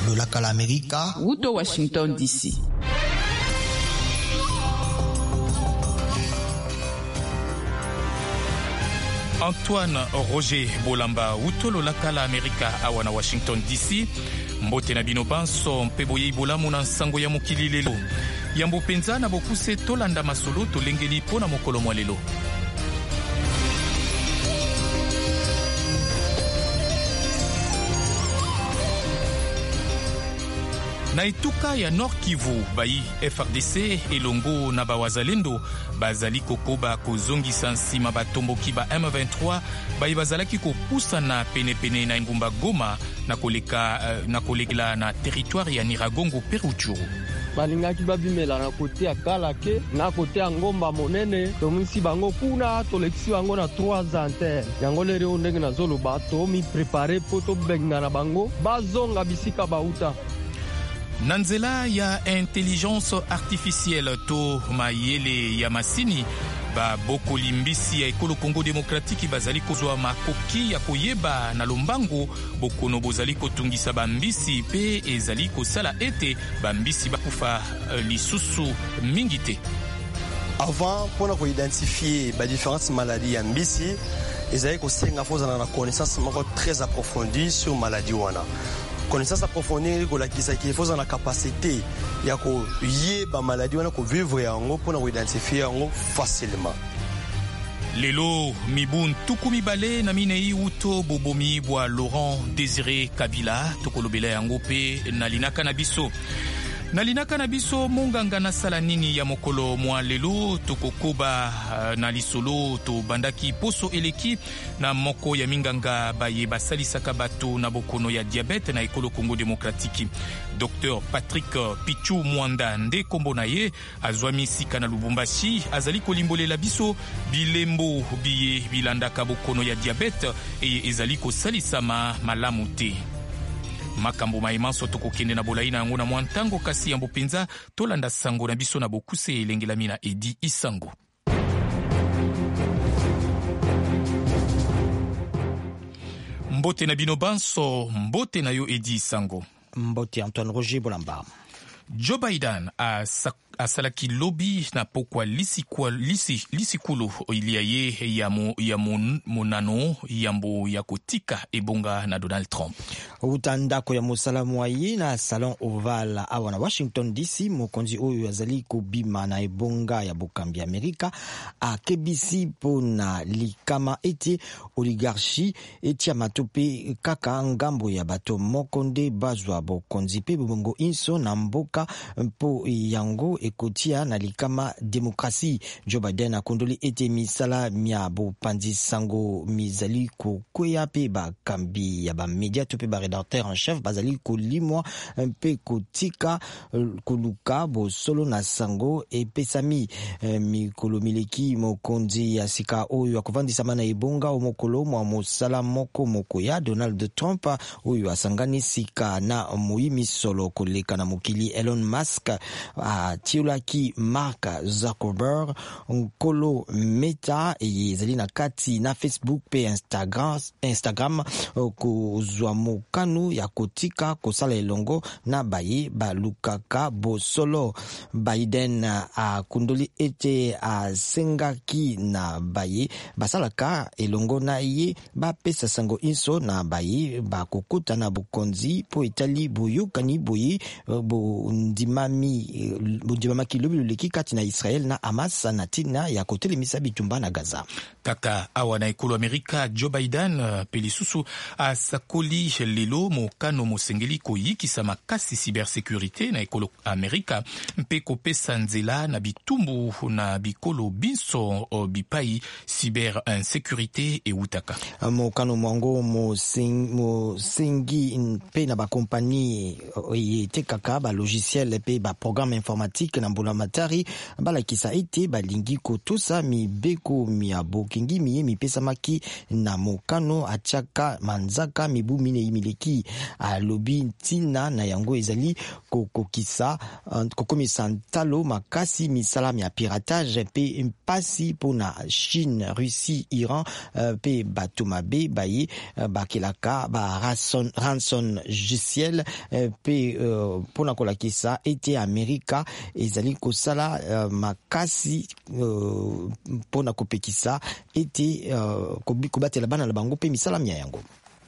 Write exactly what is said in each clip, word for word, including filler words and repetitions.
lo lac à l'Amérique. Wuto Washington D C. Antoine Roger Bolamba Utolo lakala Amerika awana Washington D C mbote na bino banso mpe boye bolamu na nsango ya mokili lelo yambo penza na bokuse tolanda masolo tolengeli pona mokolo mwa lelo. Na ituka ya Nord Kivu bayi F R D C elongo na bawazalendo bazali kokoba kozongisa nsima batomboki ba M vingt-trois bayi bazalaki kopusa na penepene na ngumba Goma na koleka uh, na kolekela na territoire ya Niragongo Peruchuru. Balingaki babimela na kote ya Kalake na kote ya Ngomba Monene tomisi bango kuna tolekisi bango na trois antennes yango lero ndenge na zolo bato mi préparer poto benga na bango bazonga bisika bauta. Nanzela ya intelligence artificielle to mayele ya masini ba bokoli mbisi ya ekolo Congo Démocratique bazali kozwa makoki ya koyeba na lombango bokono bozali kotungisa bambisi pe ezali kosala ete bambisi bakufa uh, lisusu mingi te. Avant pona ko identifier ba différentes maladies ya mbisi ezali kosenga fozana na connaissance moko très approfondie sur maladie wana. Connaissance approfondie kolakisa ki faut na capacité ya ko yeba maladie wana ko vivre yango pona ko identifier yango facilement. Lelo mibun tukumi bale na minei uto bobomi bwa Laurent Désiré Kabila tokolobela yango pe nalinaka na biso. Nalinaka na biso monganga na sala nini ya mokolo mwa lelo tokokoba uh, na lisolo to bandaki poso eleki na moko ya minganga baye basalisaka bato na bokono ya diabete na ekolo Congo Démocratique. Docteur Patrick Pichu Mwanda nde kombo na ye azwami sika na Lubumbashi azali kolimbolela biso bilembo biye bilandaka bokono ya diabete e ezali kosalisama malamu te. Makambo maimanso tokokende na bolai na yango na mwantango kasi yambo penza tolanda sango na biso na bokuse elengelami na Edi Isango. Mbote na bino banso, mbote na yo Edi Isango. Mbote Antoine Roger Bolamba. Joe Biden a asalaki lobby na pokwa lisikwa lisi lisikulo ilia ye ya mo, ya mon, monano yambo ya kotika ebonga na Donald Trump. Utandako ya musalamu wayi na salon oval awa na Washington D C mokonzi oyo azali kobima na ebonga ya bokambi Amerika akebisi pona likama ete oligarchie etia matope kaka ngambo ya bato mokonde bazwa bokonzi pe bongo inso na mboka mpo yango ekotia na likama demokrasi. Joe Biden akondoli ete misala mia bopanzi sango mizali kokwea pe bakambi ya ba media to pe ba rédacteur en chef bazali kolimwa mpe kotika koluka bo solo na sango epesami mikolo mileki mokonzi ya sika oyo akovandisa mana ebonga omokolo mwa mosala moko moko ya Donald Trump oyo asangani sika na muimi solo koleka na mokili Elon Musk a tiolaki Mark Zuckerberg nkolo Meta ezali na kati na Facebook pe Instagram Instagram kozwa mokano ya kotika kosala elongo na baye balukaka bosolo. Biden a kundoli ete a sengaki na baye basalaka elongo na ye bapesa sango inso na baye bakokuta na bukonzi po itali buyukani boye bo ndimami bundimamaki lobi luleki kati na Israel na Hamas na tina ya kotelemisa bitumba na Gaza. Kaka awa na ekolo Amerika Joe Biden pelisusu asakoli lelo mokano mosengeli koyikisa makasi cybersécurité na ekolo Amerika mpe kopesa nzela na bitumbu na bikolo binso bipai cyber insécurité e utaka. Mokano mwango mosengi mpe na ba compagnie ete kaka ba logiciel pe ba programme informatique Démocratique na Mbulamatari balakisa ete balingi kotosa mibeko mia bokengi miye mipesamaki na mokano atiaka manzaka mibu mine imileki alobi ntina na yango ezali kokokisa kokomisa ntalo makasi misala ya piratage pe mpasi pona Chine, Russie, Iran pe bato mabe baye bakelaka ba ranson, ranson logiciel pe pona kolakisa ete Amerika ezali kosala makasi pona kopekisa ete kobatela bana na bango pe misala mia yango.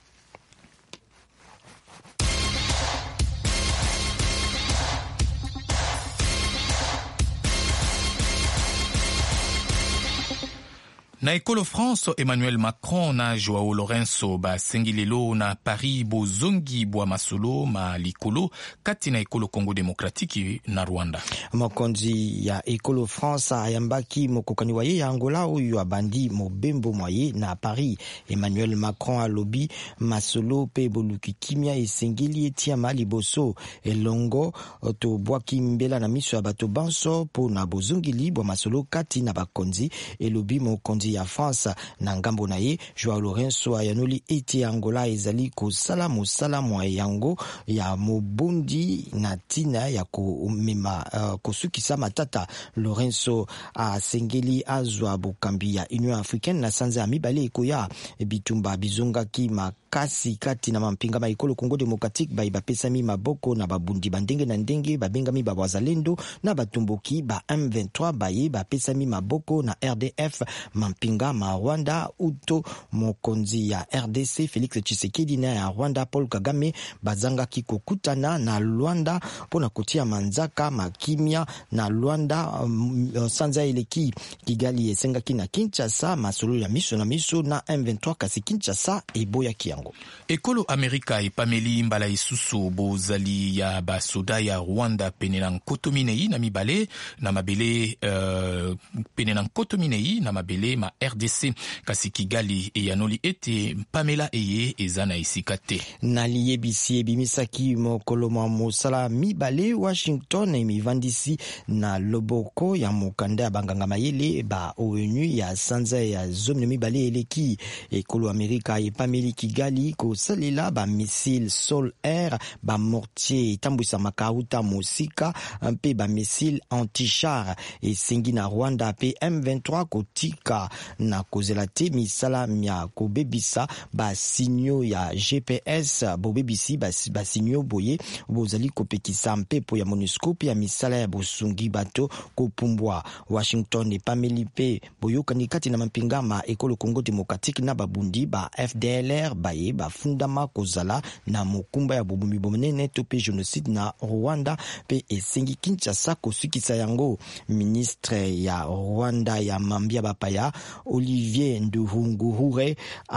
Na ekolo France, Emmanuel Macron na Joao Lourenço ba sengilelo na Paris bozongi bwa masolo ma likolo kati na ekolo Congo Démocratique na Rwanda. Mokonzi ya ekolo France ayambaki mokokani waye ya Angola oyo abandi mobembo mwaye na Paris. Emmanuel Macron alobi masolo pe boluki kimia esengeli etiama liboso elongo to bwaki mbela na miso ya bato banso po na bozongili bwa masolo kati na bakonzi elobi mokonzi ya France na ngambo na ye Joao Lourenço ayanoli eti Angola ezali kosala mosala mwa yango ya mobundi na tina ya komema uh, kosukisa matata. Lourenço asengeli azwa bokambi ya Union Africaine na sanza ya mibale ekoya bitumba bizongaki makasi kati na mampinga ma ekolo Congo Démocratique bai bapesami maboko na babundi bandenge na ndenge babengami ba wazalendo na batumboki ba M vingt-trois baye bapesami maboko na R D F mampinga ma Rwanda uto mokonzi ya R D C Félix Tshisekedi na ya Rwanda Paul Kagame bazangaki kokutana na Rwanda pona kotia manzaka makimia na Rwanda um, sanza eleki Kigali esengaki na Kinshasa masolo ya miso na miso na M vingt-trois kasi Kinshasa eboya kiango. Ekolo Amerika epameli mbala isusu bozali ya basoda ya Rwanda pene na nkotominei na mibale na mabele uh, pene na nkotominei na mabele ma R D C kasi Kigali eyanoli ete Pamela eye ezana isikate. Na liyebisi ebimisaki mokolo mwa mosala mibale Washington emivandisi na loboko ya mokanda ya banganga mayele ba ONU ya sanza ya zone mibale eleki. Ekolo Amerika epameli Kigali kosalela ba missile sol air ba mortier tambwisa makauta mosika mpe ba missile anti-char esengi na Rwanda pe M vingt-trois kotika na kozela te misala mia kobebisa ba sinyo ya G P S bobebisi ba, ba sinyo boye bozali kopekisa mpepo ya MONUSCO ya misala ya bosungi bato kopumbwa. Washington epameli pe boyokani kati na mampinga ma ekolo Congo Démocratique na babundi ba F D L R baye bafundama kozala na mokumba ya bobumi bomenene to pe genocide na Rwanda pe esengi Kinshasa kosukisa yango. Ministre ya Rwanda ya mambia bapaya Olivier Nduhunguhure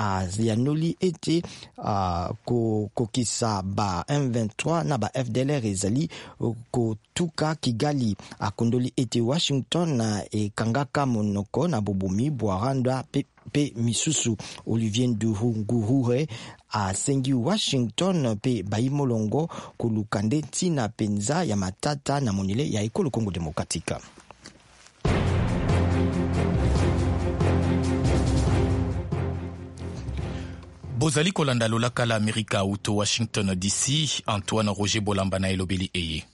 ayanoli ete uh, kokisa ba M vingt-trois na ba F D L R ezali kotuka Kigali. Akondoli ete Washington na ekangaka monoko na bobumi bwa Rwanda pe pe misusu. Olivier Nduhunguhure asengi Washington pe baimolongo kulukande tina penza ya matata na monile ya ekolo Congo Démocratique. Bozali kolanda lolaka la Amerika uto Washington D C. Antoine Roger Bolamba na elobeli eye.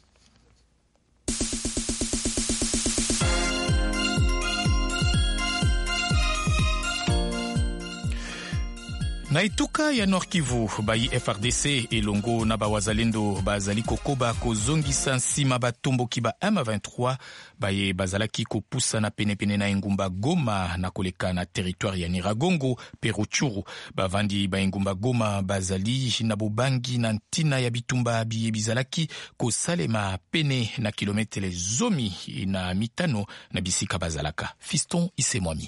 Na ituka ya Nord Kivu bayi F R D C elongo na bawazalendo bazali kokoba kozongisa nsima batomboki ba M vingt-trois baye bazalaki kopusa na penepene na engumba Goma na koleka na territoire ya Nyiragongo pe Rutshuru. Bavandi ba engumba Goma bazali na bobangi na ntina ya bitumba biye bizalaki kosalema pene na kilometre zomi na mitano na bisika bazalaka. Fiston Isemwami.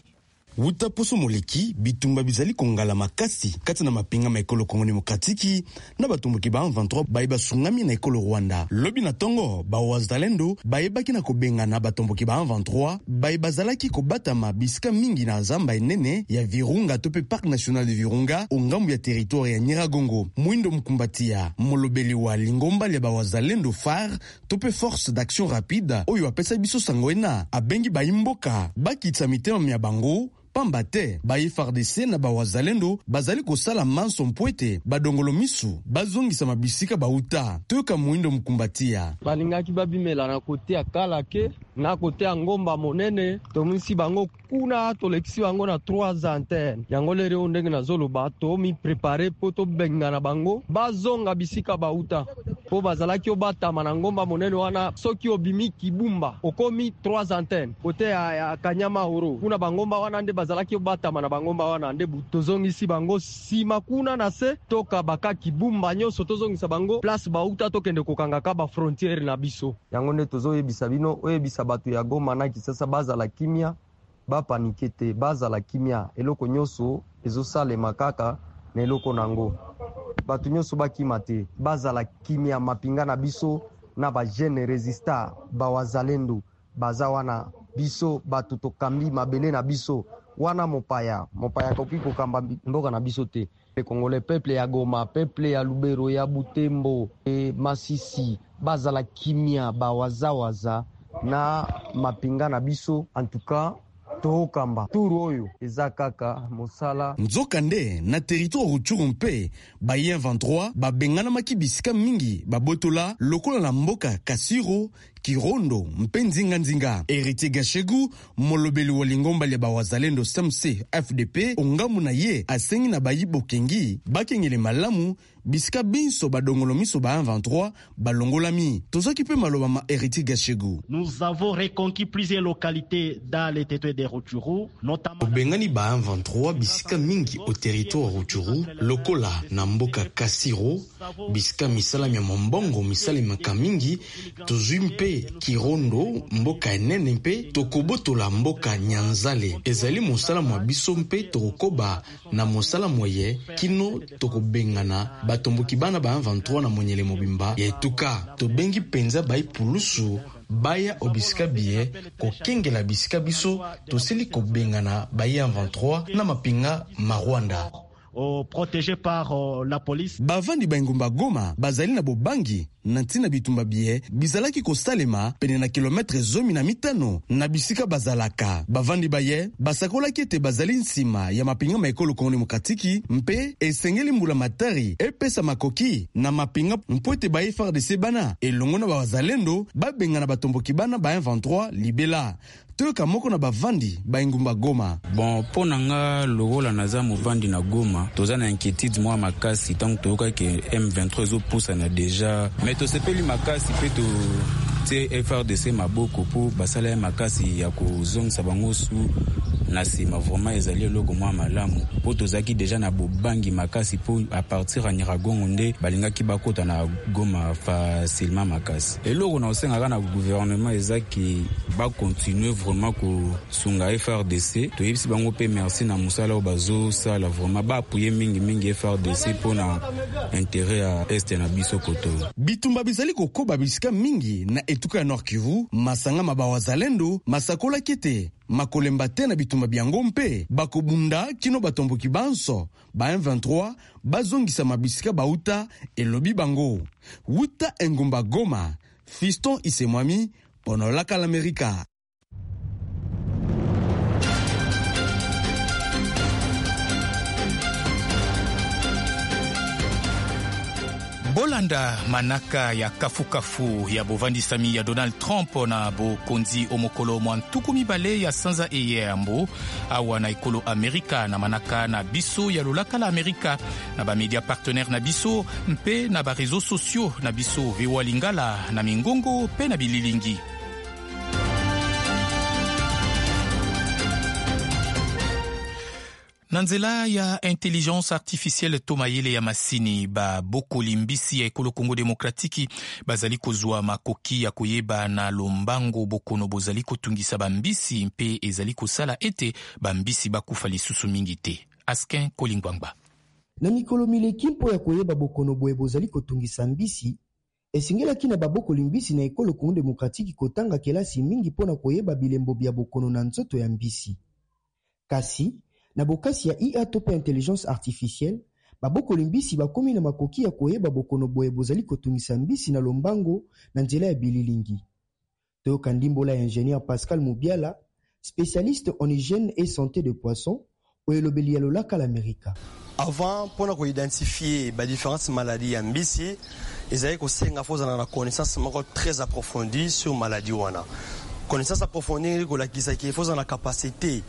Wuta poso moleki bitumba bizali kongala makasi kati na mapinga ma ekolo Kongo Demokratiki na batumbuki ba M vingt-trois baeba sungami na ekolo Rwanda. Lobi na tongo ba wazalendo baebaki na kobenga na batumbuki ba M vingt-trois baeba zalaki kobatama bisika mingi na zamba enene ya Virunga tope Parc National de Virunga ongambu ya territoire ya Nyiragongo. Mwindo Mkumbatia molobeli wa lingomba ya ba wazalendo F A R tope Force d'Action Rapide oyo apesa biso sangoena abengi baimboka bakitsa mitema mya bango pamba te ba F A R D C na ba wazalendo bazali kosala manso mpwete badongolo misu bazongisa mabisika bauta toyoka Mwindo Mkumbatia balingaki babimela na kote ya Kalake na kote ya Ngomba Monene tomisi bango kuna tolekisi bango na trois antennes yango lero ndenge na zoloba to mi préparer poto benga na bango bazonga bisika bauta po bazalaki obatama na Ngomba Monene wana soki obimi Kibumba okomi trois antennes kote ya, ya Kanyama Oro kuna bangomba wana nde bazalaki obatama na bangomba wana nde tozongisi bango sima kuna na se toka baka Kibumba nyonso tozongisa bango place bauta tokende kokanga ka ba frontière na biso yango nde tozoyebisa bino oyebisa batu ya Goma na Kisasa bazala kimia ba panikete bazala kimia eloko nyonso ezosale makaka na eloko nango batu nyonso bakima te bazala kimia mapinga na biso na ba jeune resista ba wazalendo baza wana biso batu tokambi mabele na biso wana mopaya mopaya koki kokamba mboka na biso te le Congolais peuple ya Goma peuple ya Lubero ya Butembo e Masisi bazala kimia ba wazawaza na mapinga na biso en tout cas tokamba turu oyo eza kaka mosala nzoka nde na territoire Rutshuru mpe ba M vingt-trois babengana makibisika mingi babotola lokola na mboka Kasiro Kirondo mpe nzinga nzinga. Héritier Gashegu molobeli wa lingomba ya bawazalendo S M C F D P ongamu na ye asengi na bayibo kengi bakengele malamu bisika binso badongolo miso ba M vingt-trois balongolami tozoki pe maloba ma Héritier Gashegu. Nous avons reconquis plusieurs localités dans les territoires de Rutshuru notamment Bengani ba M vingt-trois bisika mingi au territoire Rutshuru lokola na mboka Kasiro bisika misala ya mombongo misala makamingi tozumpe Kirondo mboka enene mpe tokobotola mboka Nyanzale ezali mosala mwa biso mpe tokoba na mosala moye kino tokobengana batomboki bana ba M vingt-trois na monyele mobimba ya etuka tobengi penza bai pulusu baya obisika bie kokengela bisika biso toseli kobengana ba M vingt-trois na mapinga ma Rwanda Oh, protégé par oh, la police. Bavandi baingumba Goma bazali na bobangi na ntina bitumba bie bizalaki kosalema pene na kilometre zomi na mitano na bisika bazalaka bavandi baye basakolaki ete bazali nsima ya mapinga ma ekolo Kongo Demokratiki mpe esengeli mbula matari epesa makoki na mapinga mpo ete ba F A R D C bana elongo na bazalendo babengana batomboki bana ba M vingt-trois libela toyoka moko na bavandi baingumba Goma. Bon, pona nga logola naza muvandi na Goma toza na inquiétude mwa makasi tango toyoka ke M vingt-trois zo pousa na deja mais to sepeli makasi pe to te F A R D C maboko po basala makasi ya kozongisa bango su na sima vraiment ezali eloko mwa malamu po tozaki deja na bobangi makasi po a partir ya Nyiragongo nde balingaki bakota na Goma facilement makasi eloko na osengaka na gouvernement ezaki ba continuer vraiment ko sunga F A R D C toyebisi bango pe merci na musala o bazo sala vraiment ba appuyer mingi mingi F A R D C po na intérêt ya est na biso koto bitumba bizali kokoba bisika mingi na etuka ya Nord Kivu masanga mabawazalendo masakola kete makolemba te na bitumba biango mpe bakobunda kino batomboki banso ba M vingt-trois bazongisa mabisika bauta elobi bango wuta engumba Goma Fiston Isemwami pono laka l'Amerika. Bolanda manaka ya kafukafu ya bovandisami ya Donald Trump na bokonzi omokolo mwantuku mibale ya sanza eye yambo awa na ekolo Amerika na manaka na biso ya lolaka la Amerika na ba media partenaire na biso mpe na ba réseaux sociaux na biso Vewa Lingala na Mingongo pe na Bililingi. Nanzela ya intelligence artificielle tomayele ya masini ba bokoli mbisi ya ekolo Kongo Demokratiki bazali kozwa makoki ya koyeba na lombango bokono bozali kotungisa bambisi mpe ezali kosala ete bambisi bakufa lisusu mingi te. Askin Kolingwangba. Na mikolo mileki mpo ya koyeba bokono boye bozali kotungisa mbisi esingelaki na babokoli mbisi na ekolo Kongo Demokratiki kotanga kelasi mingi pona koyeba bilembo bya bokono na nzoto ya mbisi. Kasi na bokasi ya I A tope intelligence artificielle, babokoli mbisi bakomi na makoki ya koyeba bokono boye bozali kotungisa mbisi na lombango na nzela ya bililingi. Toyoka ndimbola ya ingénieur Pascal Mubiala, spécialiste en hygiène et santé de poissons, au elobeli ya lolaka l'Amérique. Avant, pour nous identifier les différentes maladies en mbisi, ils avaient aussi une connaissance très approfondie sur les maladies. Connaissance approfondie, il faut la capacité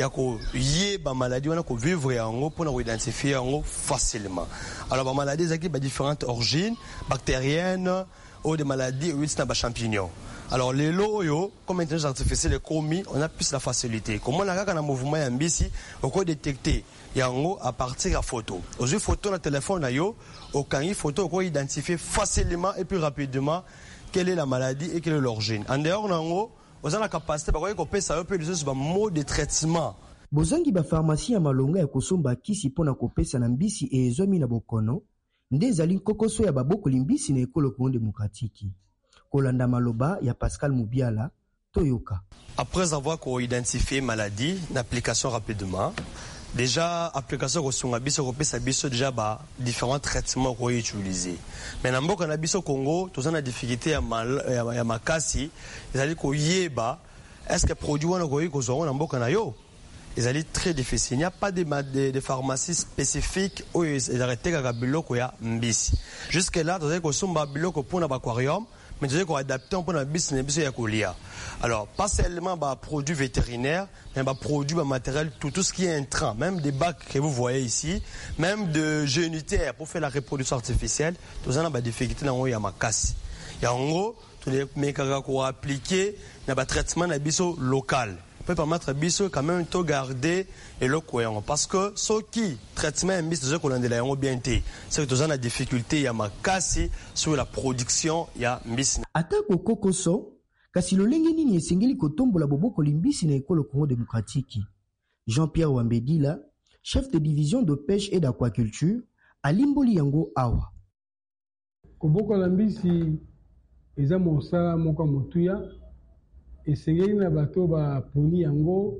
de maladie pour vivre en pour nous identifier facilement. Alors, les maladies ont différentes origines, bactériennes ou des maladies ou des champignons. Alors, les lots, comme l'intelligence artificielle est commis, on a plus la facilité. Comment on a un mouvement en mbisi, on peut détecter à partir de la photo. Aujourd'hui, photo dans le téléphone, on peut photo, on peut identifier facilement et plus rapidement quelle est la maladie et quelle est l'origine. En dehors, on a la capacité de un mode de traitement. Bozangi ba pharmacie ya malonga ya kosomba kisi pona kopesa na mbisi e ezomi na bokono, nde ezali nkokoso ya babokoli mbisi na ekolo Kongo Demokratiki. Kolanda maloba ya Pascal Mubiala, Toyoka. Après avoir identifié maladie, l'application rapidement. Déjà, application sur biso kopesa biso déjà ba différents traitements qu'on utiliser. Mais na mboka na biso Congo, tous on a difficulté ya ya makasi, ezali ko yeba est-ce que produit wana ko ko zo na mboka na yo. Ezali très difficile. Il n'y a pas de de, de pharmacie spécifique où ils arrêtent ka biloko ya mbisi. Jusque là, tous ko somba biloko pour na aquarium. Mais tu sais qu'on adapte pour la business ya kolia. Alors pas seulement bah produits vétérinaires, mais bah produits bah matériel tout tout ce qui est intrant, même des bacs que vous voyez ici, même de génitaires pour faire la reproduction artificielle, tout ça n'a pas difficulté dans ya makasi. Ya en gros, tous les mécaniques qu'on a appliqué, n'a pas traitement na biso local. Peut permettre biso quand même de garder et le cohérent parce que ce qui traitement mbisi de qu'on a de la bien té c'est que la difficulté ya makasi sur la production ya mbisi atako kokoso kasi lolenge nini esengeli kotombola boboko limbisi na ekolo Kongo Demokratiki. Jean-Pierre Wambedila, chef de division de pêche et d'aquaculture à Limboli yango awa. Koboko limbisi eza mosala moko motuya esengeli na bato ba poni yango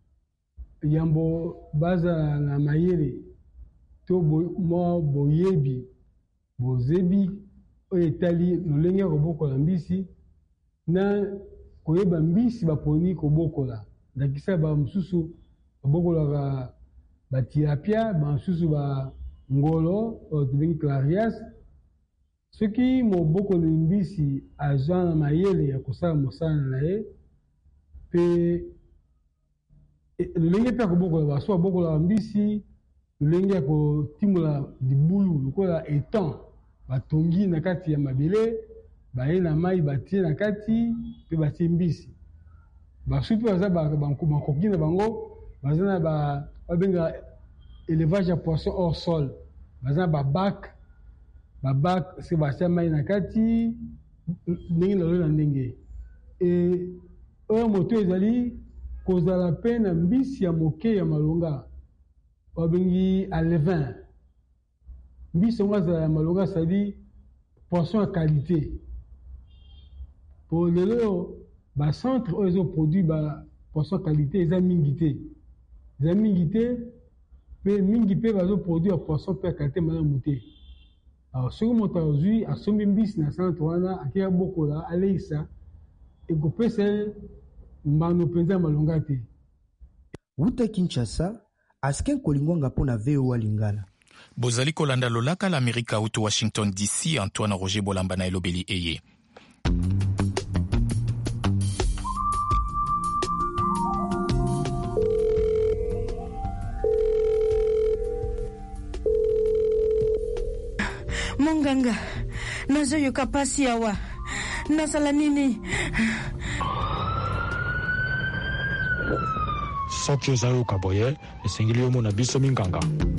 yambo baza na mayele to mo boyebi bozebi o etali lolenge kobokola mbisi na koyeba mbisi ba poni kobokola ndakisa ba msusu bokola ba ba tilapia ba msusu ba ngolo o tubengi clarias soki mo bokola mbisi azana mayele ya kosala mosala na ye pe lolenge pe kobokola baso bokola mbisi lolenge ko timola dibulu lokola etan batongi na kati ya mabele baye na mai batie na kati pe batie mbisi baso pe baza bakoki na bango baza na ba babenga élevage ya poisson hors sol baza na babac babac se batia mai na kati ndenge na lolo na ndenge e oyo moto ezali kozala pe na mbisi ya moke ya malonga babengi alevin mbisi yango azala ya malonga sadi poisson ya qualité po lelo bacentre oyo ezoproduit ba poisson ya qualité eza mingi te eza mingi te mpe mingi mpe bazoproduire poisson mpe ya qualité malamu te. Alors soki moto azwi asombi mbisi na centre wana akei bokola aleisa ekopesa mbano mpenza malonga te. Wuta Kinshasa, Askin Kolingwanga pona V O A Lingala. Bozali kolanda lolaka l'Amérique auto Washington D C, Antoine Roger Bolamba na elobeli eye. Monganga, nazoyoka pasi awa. Nasala nini? soki ozayoka boye esengeli omona biso minganga.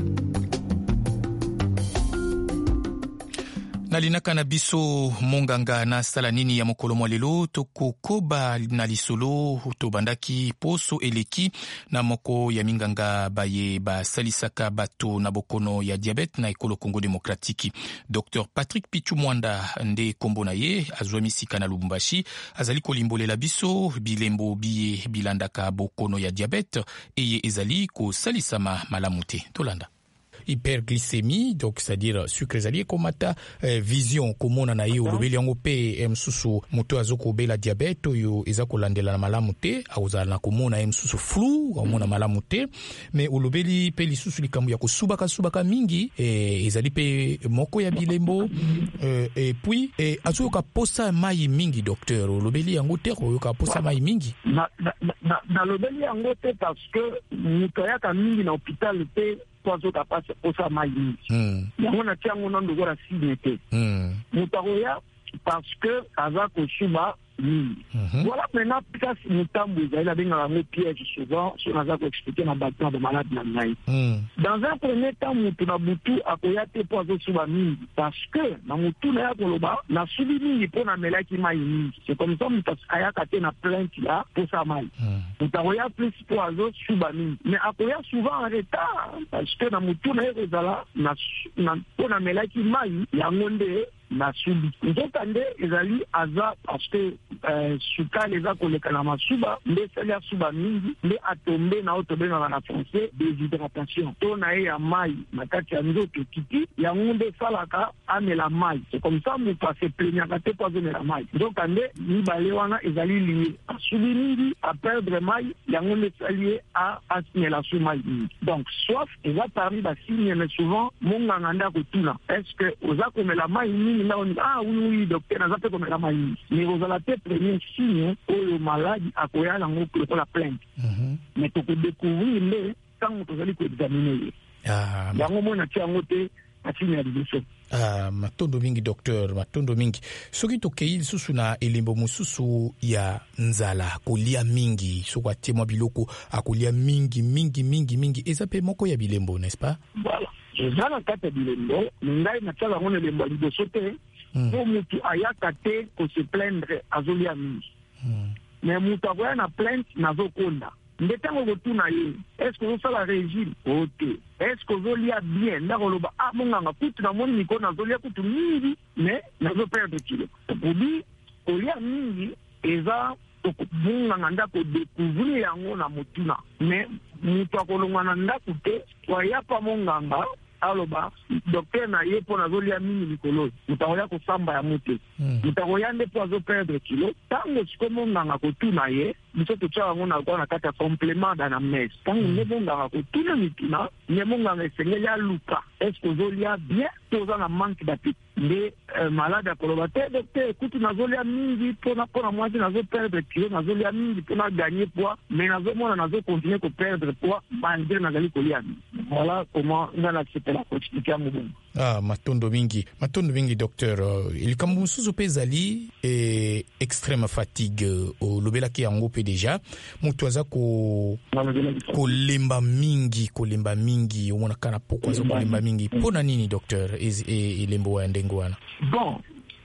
nalinaka na biso monganga na sala nini ya mokolo mwa lelo tokokoba na lisolo tobandaki poso eleki na moko ya minganga baye basalisaka bato na bokono ya diabete na ekolo Congo Demokratiki. Docteur Patrick Pichu Mwanda nde kombo na ye azwa misika na Lubumbashi azali kolimbolela biso bilembo biye bilandaka bokono ya diabete eye ezali kosalisama malamu te. Tolanda. Hyperglycémie, donc c'est-à-dire sucre ezali komata eh, vision komona na ye olobeli yango pe msusu moto azoko bela diabete oyo eza kolandela na malamu te auzala na komona msusu flou komona malamu te mais olobeli pe lisusu likambo ya kosubaka subaka mingi eh, ezali pe moko ya bilembo eh, et puis eh, azoyoka posa mai mingi docteur olobeli yango te koyoka posa mai mingi na na na, na lobeli yango te parce que moto yaka mingi na hôpital te kwazo kapasa posa mai mingi. Mm. Yango na tiango na ndoko la signe te. Mm. Mutaroya parce que aza kosuba mingi. Mm-hmm. Voilà maintenant parce que mutambo ezali abenga yango piège souvent sur naza ko expliquer na bato de malade na ngai. Mm. Dans un premier temps mutu na butu akoya te po azo suba mingi parce que na mutu na ya koloba na subi mingi po na melaki mai mingi. C'est comme ça mutu ayaka te na plainte là pour sa mai. Mutaroya plus po azo suba mingi. Mais akoya souvent en retard parce que na mutu na ezala na na po na melaki mai yango nde na subi. Nzokande ezali aza parce que euh, suka leza koleka na masuba nde sali ya suba mingi nde atombe na otobe na na français déshydratation to na ya mai na kati ya nzoto kiti yango nde salaka amela mai. C'est comme ça mu pa se plaignaka te po azomela mai. Nzokande mibale wana ezali lié asubi mingi a perdre mai yango nde sali a asimela su mai mingi. Donc soif eza parmi ba signe mais souvent monganga nda kotuna est-ce que oza komela mai mingi na on ah oui oui docteur naza pe komela mai mingi mais ozala te premier signe oyo maladi akoya lango pour la plainte. Mm-hmm. Mais to découvrir le quand tozali ko examiner. Ah, yango mona tiango te asinya division. Ah, matondo mingi docteur, matondo mingi. Soki tokei susu na elembo mususu ya nzala kolia mingi, soko atemwa biloko akolia mingi mingi mingi mingi ezape moko ya bilembo, n'est-ce pas? Voilà. Eza na kata bilembo, ngai na tala ngone lembo liboso te. Pour mutu ayaka te ko se plaindre azolia mingi. Mm. Mais mutu akoya na plainte nazokonda. Ndetango kotuna ye, est-ce que osala régime? Ok. Est-ce que ozolia bien? Ndakoloba ah monganga kutu na moni niko nazolia kutu mingi, mais nazo perdre kilo. Obi olia mingi eza monganga ndako découvrir yango na motuna. Mais mutu akolonga na ndako te, waya pa monganga aloba docteur na ye po nazolia mingi likolo mutakoya kosamba ya mote mutakoya nde po azo perdre kilo tango siko monganga kotuna ye biso totyaka yango na kwa na kati ya complément d'anamnèse tango nde monganga kotuna mituna nde monganga esengeli aluka est-ce que ozolia bien to oza na manque d'appétit nde malade akoloba te docteur ekuti nazolia mingi mpona mpona mwasi nazo perdre kilo nazolia mingi mpona gagner poids mais nazomona nazo continuer ko perdre poids malgré nazali kolia mingi. Voilà comment ngana la koexpliquer mbongo. Ah, matondo mingi, matondo mingi docteur. Uh, il kambu susu pezali e extrême fatigue o lobela ki yango pe déjà. Mutu aza ko ko lemba mingi, ko lemba mingi, omona kana poko aza ko lemba mingi. Pona nini docteur e lembo wa ndengo wana? Bon,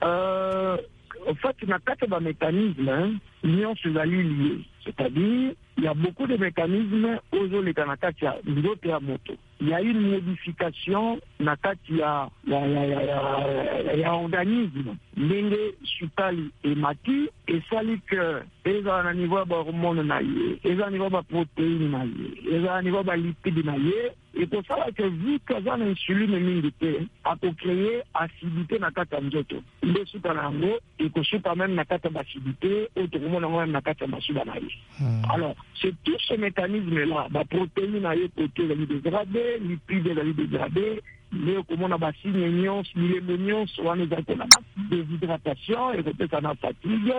euh en fait, na kata ba mécanisme, union sezali lié. C'est-à-dire, il y a beaucoup de mécanismes aux les kanakati ya ndoto ya moto. Il y a une modification na kati ya ya ya ya ya, ya organisme. Ndenge sukali emati esali que eza na niveau ba hormone na ye, eza na niveau ba protéine na ye, eza na niveau ba lipide na ye. Et pour ça que vu que ça na insuline mingi te, a ko créer acidité na kati ya nzoto. Nde suka na ngo et ko suka même na kati ya acidité ou to komona ngo na kati ya masuba na ye. Hmm. Alors, c'est tout ce mécanisme-là, la protéine a été dégradée, les lipides a été dégradés, les comment on a signé nions, les nions, on a des déshydratation, et peut-être on a fatigue,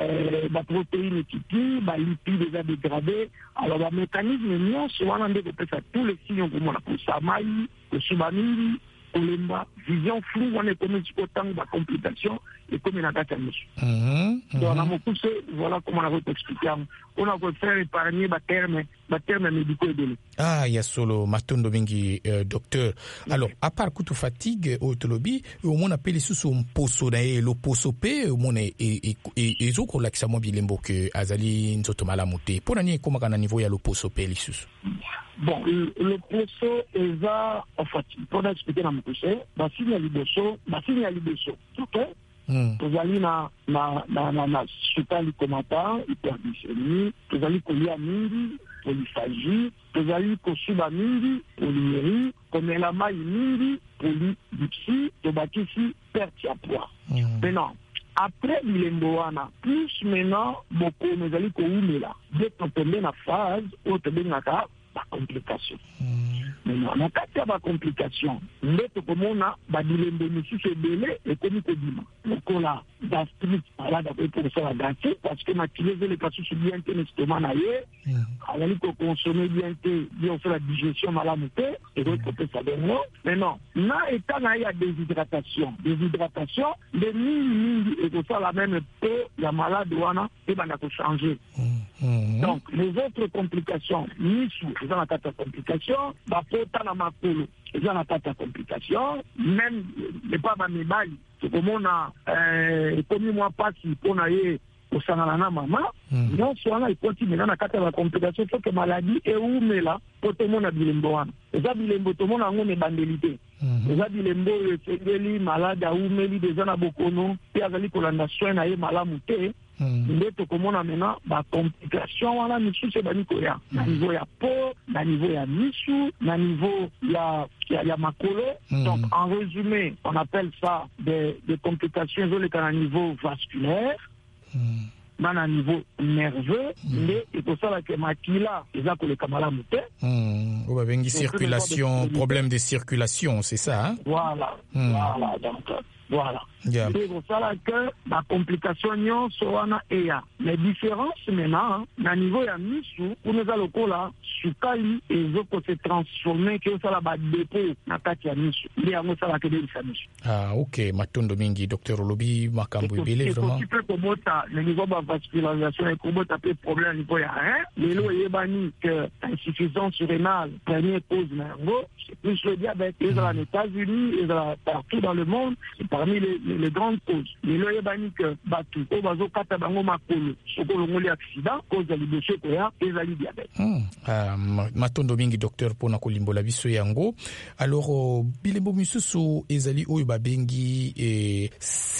la protéine qui tue, les lipides a dégradé. Alors, le mécanisme nions, on a peut-être tous les signes comme on a pour Samaï, pour Subamiri, kolemba vision floue wana ekomi sikotango bacomplication ekomi na kati ya miso. Donc na mokuse voilà comment on a expliqué on a faire épargner baterme baterme médicaux ebele. Ah ya solo matondo mingi euh, docteur. Alors à part kutu fatigue otolobi au mon appelle sous mposo na e lo poso pe au mon e e e ezoko lakisa mo bilembo que azali nzoto malamu te. Pona ni koma kana niveau ya lo poso pe lisusu. Bon, le, le poso eza en fait pour expliquer na mokuse ba signe liboso ba signe liboso. OK? Mm. Tozali na na na na, na sukali komata hyperglycémie, tozali kolia mingi, polyphagie, tozali kosuba mingi, polyurie, komela mai mingi, polydipsie, tobakisi perte ya poids. Mm. Maintenant, après bilembo wana, plus maintenant boko mezali koumela, dès qu'on tombe na phase où tombe na ka ba complication. Mm. Maintenant, na kati ya ba complication, nde tokomona ba bilembo misusu ebele ekomi kodima. Lokola gastrite, malade après pour ça la gastrite parce que ma kilese le kasusu bien te l'estomac na ye, azali ko consommer bien te, bien faire la digestion malamu te, et donc peut ça donner. Maintenant, na état na ya déshydratation, déshydratation, les mingi mingi et tout ça la même peu la malade wana et ben na ko changer. Donc les autres complications, misu, ils ont la carte complication, ba pota na makolo, ils ont la carte complication, même les pas ba mibali tokomona eh komi mwa pasi pona ye osangana na mama nyonso wana ekoti mena na kati ya complication soki maladie eumela po tomona bilembo wana eza bilembo tomona yango mebandeli te eza bilembo oyo esengeli malade aumeli deja na bokono mpe azali kolanda soin na ye malamu te nde tokomona mena bacomplication wana misusu ebani koya na niveau ya po na niveau ya misu na niveau ya ya, ya makolo. Donc en résumé on appelle ça des, des complications ezoleka na niveau vasculaire na na niveau nerveux nde ekosalaka makila eza koleka malamu te. On va bengi circulation, problème de circulation, c'est ça hein? Voilà, mm. voilà donc voilà. Yeah. Et pour ça là que la complication nyonso wana eya. Les différences maintenant na niveau ya misu pour nous alokola sukali ezoko se transformer que ça la ba dépôt na kati ya misu. Ndi yango sala ke delisa misu. Ah OK, matondo mingi docteur Olobi makambo ebele vraiment. Tu peux komota le niveau de vascularisation et komota pe problème niveau ya hein. Lelo yebani que insuffisance rénale première cause na yango, c'est plus le diabète et dans les États-Unis et partout dans le monde, c'est parmi les les, les grandes causes. Lelo yebani que batu o bazo kata bango makolo, sokolo ngoli accident cause de liboso koya ezali diabète. Hmm. Ah, matondo mingi docteur pona kolimbola biso yango. Alors bilembo misusu ezali oyo babengi eh,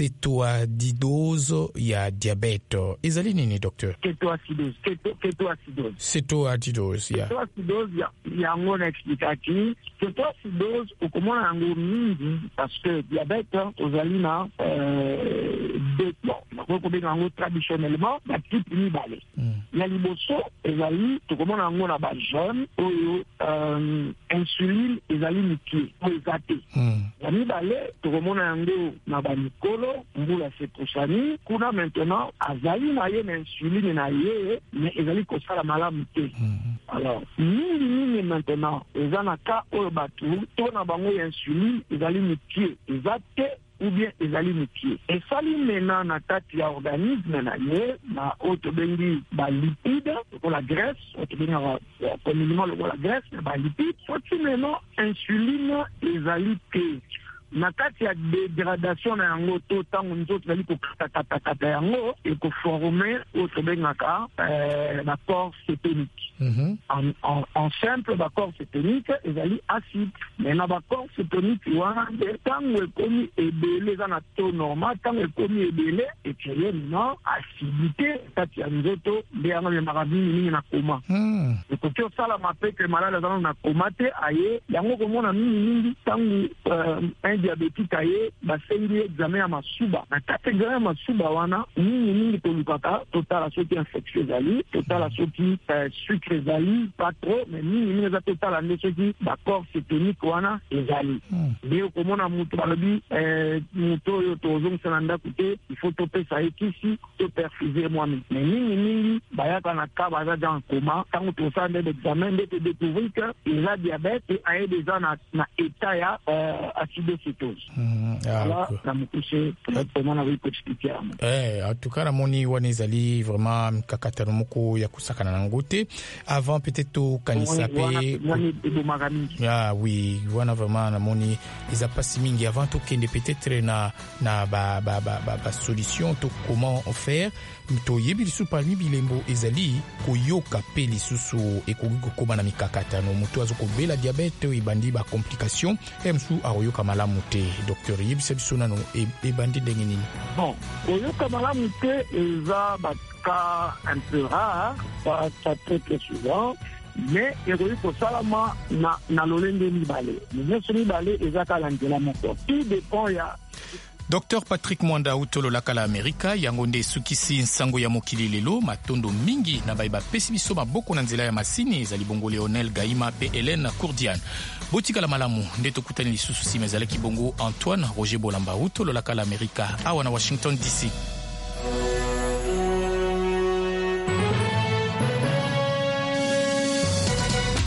cétoacidose ya diabète. Ezali nini docteur? Cétoacidose, Céto, cétoacidose. Cétoacidose ya. Cétoacidose ya yango na expliquer. Cétoacidose okomona yango mingi parce que diabète ozali na euh deux bon, on peut yango traditionnellement la type mibale. Ya liboso ezali tokomona yango na ba jeune oyo euh insuline ezali miki ezate. Ya mibale tokomona yango na ba mikolo mbula sekosani kuna maintenant azali na ye na insuline na ye mais ezali kosala malamu te. Alors mingi mingi maintenant ezana ka oyo batu to na bango ya insuline ezali miki ezate ou bien ezali mikie. Et sali maintenant na kati ya organisme na ye na otobengi ba lipide pour la graisse, otobengi communément la graisse, ba lipide. Faut-il maintenant insuline ezali te. Na kati ya dégradation na yango to tango nzoto zali kokatakata yango et ko former otobengaka euh, la corps cétonique. Mm-hmm. En, en, en simple ba corps cétonique ezali acide. Mais na ba corps cétonique wana tango ekomi ebele za na taux normal tango ekomi ebele et créer non acidité kati ya nzoto de yango le marabi mingi na koma. Mm. Et ko tio sala mape que malade za na koma te aye yango komona mingi mingi tango euh, examen diabétique aye basengi examen ya masuba na kati examen ya masuba wana mingi mingi tolukaka totala soki infection ezali totala soki sucre ezali pas trop mais mingi mingi eza totala nde soki bacor cétonique wana ezali nde okomona moto balobi moto oyo tozongisa na ndako te il faut topesa ye kisi toperfuse mwami mais mingi mingi bayaka na ka baza dans coma ntango tosala nde l'examen nde todécouvrir que eza diabète e aye déjà na na état ya acidocétose voilà na mokuse vraiment na wi koexpliquer amo eh en tout cas namoni wana ezali vraiment mikakatano moko ya kusakana na ngote avant peut-être to kanisa pe ah oui wana vraiment namoni eza pasi mingi avant to kende peut-être na na ba ba ba, ba, ba solution to comment faire to yebi lisu parmi bilembo ezali koyoka pe lisusu ekoki kokoma na mikakatano moto azokobela diabete ebandi ba complication emsu ayoka malamu te docteur yebi biso nano ebandi ndenge nini bon koyoka malamu te eza ba cas un peu rare pas très très souvent mais ekoki kosalama na na lolenge mibale nyonso mibale eza kala nzela moko tout dépend ya Docteur Patrick Mwanda utolo la kala Amerika yango nde sukisi nsango ya mokili lelo matondo mingi na baiba pesi biso maboko na nzela ya masini ezali bongo Leonel Gaima pe Hélène Courdiane botika la malamu nde tokutani lisusu sima ezalaki bongo Antoine Roger Bolamba utolo la kala Amerika awa na Washington D C.